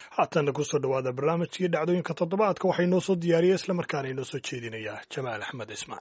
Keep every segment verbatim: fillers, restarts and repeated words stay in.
haatana kusoo dhawaada barnaamijkii dhacdooyinka toddobaadka waxay noo soo diyaariyey islamarkaana inoo soo jeedinayaa jamaal axmed ismaan.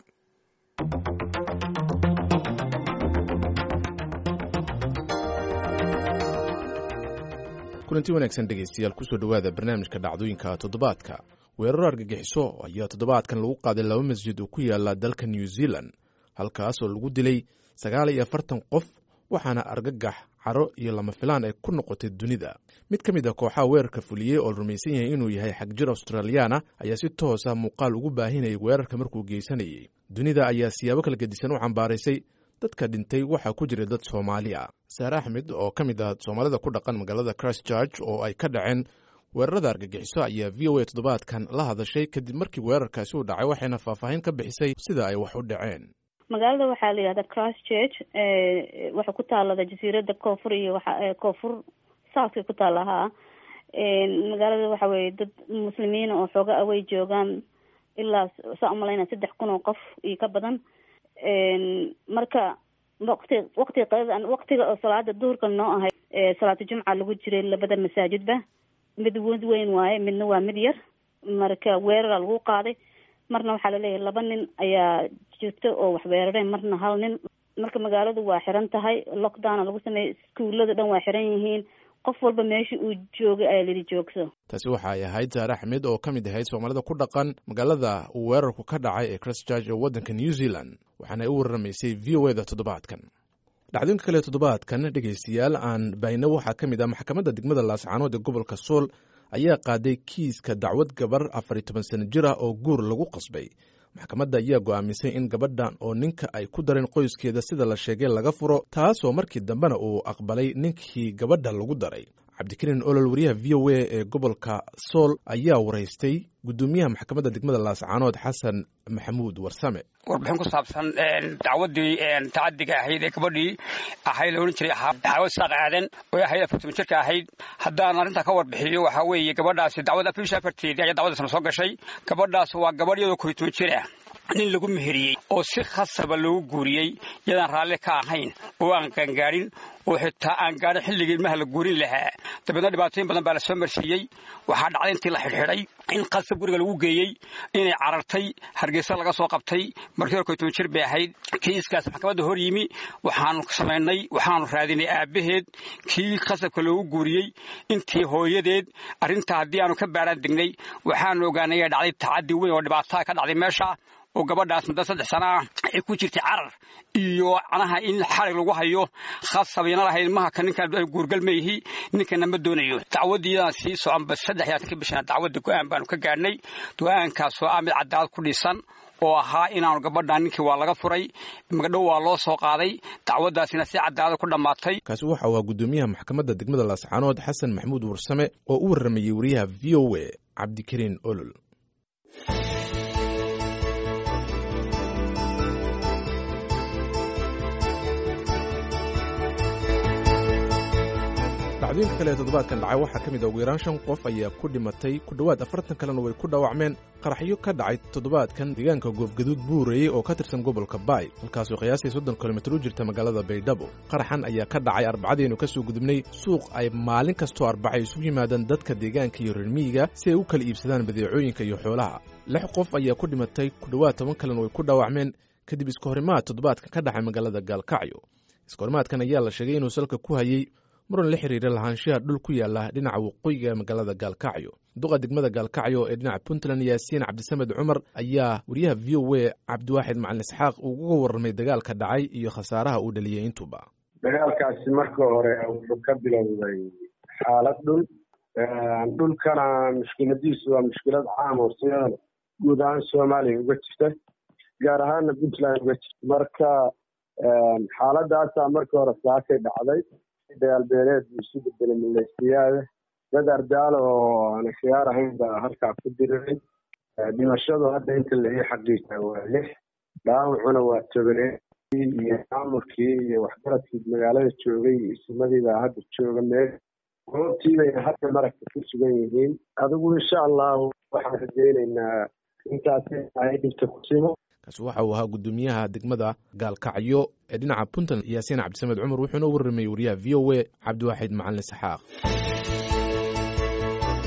kulanti wanaagsan dhegaystayaal kusoo dhawaada barnaamijka dhacdooyinka toddobaadka. weerar argagixiso ayaa toddobaadkan lagu qaaday laba masjid oo ku yaala dalka New Zealand, halkaas oo lagu dilay sagaal iyo afartan qof, waxaana argagax, caro iyo lama filaan ay ku noqotay dunida. mid ka mid ah kooxaha weerarka fuliyey oo rumaysan yahay inuu yahay xagjir Australiana ayaa si toos ah muuqaal ugu baahinayay weerarka markuu geysanayay. dunida ayaa siyaabo kala gedisan u cambaaraysay dadka dhintay waxaa ku jira dad Soomaali ah. Saare Axmed oo ka mid ah Soomaalida ku dhaqan magaalada Christchurch oo ay ka dhaceen weerarada argagixiso ayaa V O A toddobaadkan la hadashay kadib markii weerarkaasi uu dhacay, waxayna faahfaahin ka bixisay sida ay wax u dhaceen. magaalada waxaa la yidhahdaa Christchurch, ee waxa ku taalada jasiiradda koonfur iyo waxa koonfur south ku taalaha. ee magaalada waxa weeye dad muslimiin oo xooga away joogaan ilaa saa umalayna saddex kun oo qof iyo ka badan. ee marka waqti waqti qaadan waqtiga oo salaada duhurka noo ahay ee salaada jumca lagu jiray labada masaajidba, mid weyn waaye midna waa mid yar. marka weerar lagu qaaday, marna waxaa la leeyahay laba nin ayaa jirta oo wax weerareen, marna hal nin. marka magaaladu waa xiran tahay, lockdown lagu sameeyay, iskuulada dhan waa xiran yihiin, qof walba meeshii uu joogay ayaa lidi joogso. taasi waxa ay ahayd Saare Axmed oo ka mid ahayd Soomaalida ku dhaqan magaalada uu weerarku ka dhacay ee Christchurch ee waddanka New Zealand, waxaana ay u warramaysay V O A da toddobaadkan. dhacdooyinka kale toddobaadkan dhegaystayaal aan bayna waxaa ka mid ah maxkamadda degmada Laascaanood ee gobolka Sool ayaa qaaday kiiska dacwad gabar afar iyo toban sano jir ah oo guur lagu qasbay. maxkamadda ayaa go'aamisay in gabadhan oo ninka ay ku dareen qoyskeeda sida la sheegay laga furo, taasoo markii dambena uu aqbalay ninkii gabadha lagu daray. cabdikariin olol, wariyaha V O A ee gobolka Sool, ayaa waraystay gudoomiyaha maxkamadda degmada Laascaanood Xasan Maxamuud Warsame. warbixin ku saabsan dacwadii tacadiga ahayd ee gabadhii ahayd la oran jiray dacwad saaq aadan oo ahayd afartan jirka ahayd. haddaan arrinta ka warbixiyo waxaa weeye gabadhaasi dacwad afar afarteedii ayaa dacwadaasna soo gashay. gabadhaas waa gabadh iyadoo kow iyo toban jir ah nin lagu meheriyey oo si khasaba loogu guuriyey iyadaan raalli ka ahayn oo aan gaangaarin oo xitaa aan gaarin xilligii ilmaha la guurin lahaa. dabeedna dhibaatooyin badan baa la soo marsiiyey. waxaa dhacday intii la xidhxidhay in qasab guriga lagu geeyey, inay carartay, hargeysa laga soo qabtay. markii hore kow iyo toban jir bay ahayd. kiiskaas maxkamadda hor yimi, waxaanu samaynay waxaanu raadinay aabbaheed kii qasabka loogu guuriyey, intii hooyadeed. arrintaa haddii aanu ka baaraan degnay waxaanu ogaanay inay dhacday tacaddi weyn oo dhibaataa ka dhacday meesha, oo gabadhaas muddo saddex sano ah ay ku jirtay carar iyo canaha in xarig lagu hayo, khasabina lahayd ilmaha ka ninkan guurgal ma yihi, ninkana ma doonayo. dacwadiidan sii soconba saddex iyo toban bishana dacwadda go'aan baanu ka gaadhnay. go'aankaasoo ah mid cadaalad ku dhisan oo ahaa inaanu gabadhan ninkii waa laga furay, magdhow waa loo soo qaaday, dacwadaasina si cadaalad ku dhammaatay. kaasi waxa uu gudoomiyaha maxkamadda degmada Laascaanood Xasan Maxamuud Warsame oo u warramayay wariyaha V O A Cabdikariin Olol. dhacdooyinka kale ee toddobaadkan dhacay waxaa ka mid ah ugu yaraan shan qof ayaa ku dhimatay, ku dhowaad afartan kalena way ku dhaawacmeen qaraxyo ka dhacay toddobaadkan deegaanka Goofgaduud Buurey oo ka tirsan gobolka Baay, halkaasoo qiyaastii soddon kilomitir u jirta magaalada Baydhabo. qaraxan ayaa ka dhacay arbacadiinu ka soo gudubnay suuq ay maalin kastoo arbacay isugu yimaadaan dadka deegaanka iyo reer miyiga si ay u kala iibsadaan badeecooyinka iyo xoolaha. lix qof ayaa ku dhimatay, ku dhowaad toban kalena way ku dhaawacmeen kadib iska horimaad toddobaadkan ka dhacay magaalada Gaalkacyo. iska horimaadkan ayaa la sheegay inuu salka ku hayay muran la xiriira lahaanshaha dhul ku yaala dhinaca waqooyiga magaalada Gaalkacyo. duqa degmada Gaalkacyo ee dhinaca Puntland Yaasiin Cabdisamed Cumar ayaa wariyaha V O A Cabdiwaaxid Macalin Isxaaq uga warramay dagaalka dhacay iyo khasaaraha uu dhaliyay intuba. dagaalkaasi marka hore wuxuu ka bilowday xaalad dhul. dhulkana mushkiladiisu waa mushkilad caam oo sidan guud ahaan Soomaaliya uga jirta, gaar ahaana Puntland uga jirta. marka xaaladaasaa marka hore saakay dhacday. dagaal beeleed buu isu bedelay mileysiyaada, dad ardaalo oo aan khiyaar ahayn baa halkaa ku diriray. dhimashadu hadda inta la ii xaqiijaa waa lix, dhaawacuna waa tobanee iyo maamulkii iyo waxgaradkii magaalada joogay ismadii baa hadda jooga meel goobtii bay hadda maragta ku sugan yihiin. adigu insha allahu waxaan rajaynaynaa intaasi ay dhibta ku simo. kaasi waxa uu ahaa gudoomiyaha degmada Gaalkacyo ee dhinaca Puntland Yaasiin Cabdisamed Cumar, wuxuuna u warramay wariyaha V O A Cabdiwaaxid Macalin Isxaaq.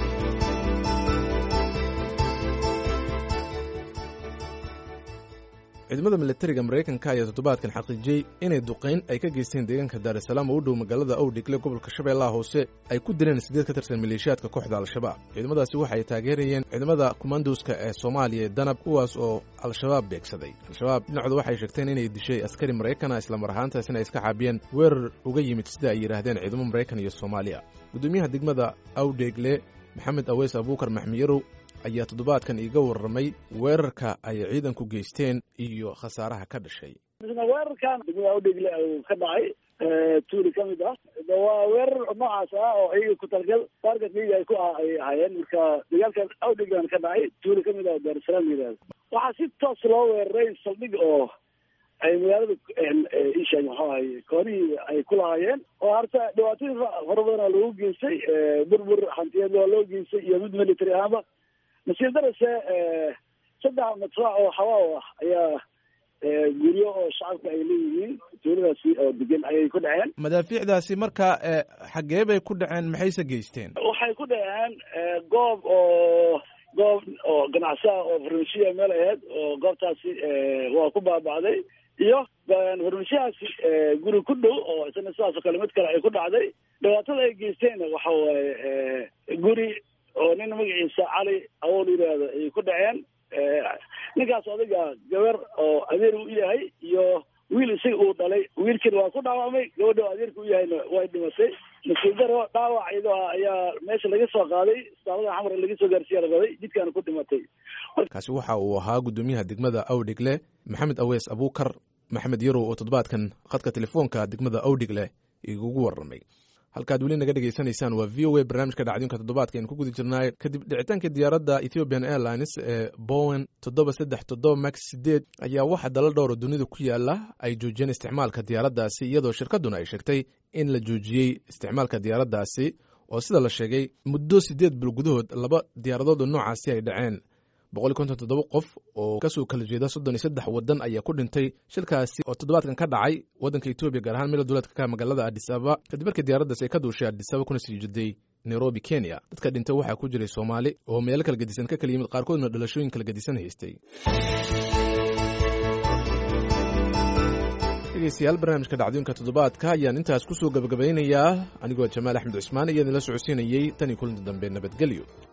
ciidamada militariga maraykanka ayaa toddobaadkan xaqiijiyey inay duqayn ay ka geysteen deegaanka daarusalaam oo u dhow magaalada awdhigle gobolka shabeellaha hoose ay ku dileen siddeed ka tirsan maleeshiyaadka kooxda al-shabaab ciidamadaasi waxay taageerayeen ciidamada kumanduska ee soomaaliya ee danab kuwaas oo al-shabaab beegsaday al-shabaab dhinacooda waxay sheegteen inay dishay askari maraykana islamar ahaantaasina ay iska xaabiyeen weerar uga yimid sida ay yidhaahdeen ciidamo maraykan iyo soomaaliya guddoomiyaha degmada awdhigle maxamed aweys abuukar maxmiyarow ayaa toddobaadkan iiga warramay weerarka ay ciidanku geysteen iyo khasaaraha ka dhashay weerarkan degmada awdhigle uu ka dhacay tuuli ka mid ah waa weerar noocaas ah oo iyaga ku talgal target liga ay ku ay ahaayeen marka dagaalkan awdhiglan ka dhacay tuuli ka mid ah daarusalaam yidhaahdo waxaa si toos loo weeraray saldhig oo ay magaalada isheeg muxuu ahay koonihii ay ku lahaayeen oo harta dhibaatooyin fara badan oo lagu geystay burbur hantiyeed waa loo geystay iyo mid military ahaanba nasiib darase saddex madfaac oo hawaaw ah ayaa guryo oo shacabka ay leeyihiin tuuladaasi oo degan ayay ku dhaceen madaafiicdaasi marka xaggee bay ku dhaceen maxayse geysteen waxay ku dhaceen goob oo goob oo ganacsiha oo farmashiya meel aheyd oo goobtaasi waa ku baaba'day iyo farmashiyahaasi guri ku dhow oo isna sidaas oo kale mid kale ay ku dhacday dhibaatada ay geysteenna waxa waaye guri oo nin magaciisa cali awool yidhaahdo ay ku dhaceen ninkaas odiga gabar oo adeer u yahay iyo wiil isaga uu dhalay wiilkiina waa ku dhaawacmay gabadha oo adeerka u yahayna way dhimatay nasiib daro dhaawac iyadoo ayaa meesha laga soo qaaday isbitaalada xamar laga soo gaarsiiya laqaday jidkaana ku dhimatay kaasi waxa uu ahaa guddoomiyaha degmada awdhigle maxamed aweys abuukar maxamed yarow oo toddobaadkan khadka telefoonka degmada awdhigle igugu warramay halkaad weli naga dhegaysanaysaan waa v o a barnaamijka dhacdooyinka toddobaadka aynu ku guda jirnaay kadib dhicitaanka diyaaradda ethiopian airlines ee bowen toddoba saddex toddoba max sideed ayaa waxa dalal dhowr oo dunida ku yaala ay joojiyeen isticmaalka diyaaraddaasi iyadoo shirkadduna ay sheegtay in la joojiyey isticmaalka diyaaraddaasi oo sida la sheegay muddo siddeed bil gudahood laba diyaaradood oo noocaasi ay dhaceen boqol iyo konton toddoba qof oo kasoo kala jeeda soddon iyo saddex waddan ayaa ku dhintay shilkaasi oo toddobaadkan ka dhacay waddanka etoobiya gaar ahaan meel duleedka ka magaalada addis ababa kadib markii diyaaraddaasi ay ka duushay addis ababa kuna sii jeeday nairobi kenya dadka dhintay waxaa ku jiray soomaali oo meelo kala gedisan ka kala yimid qaarkoodna dhalashooyin kala gedisan haystay dhegeystayaal barnaamijka dhacdooyinka toddobaadka ayaan intaas ku soo gabagabaynayaa anigoo jamaal axmed cusmaan iyo idinla socodsiinayey tan iyo kulinta dambe nabadgelyo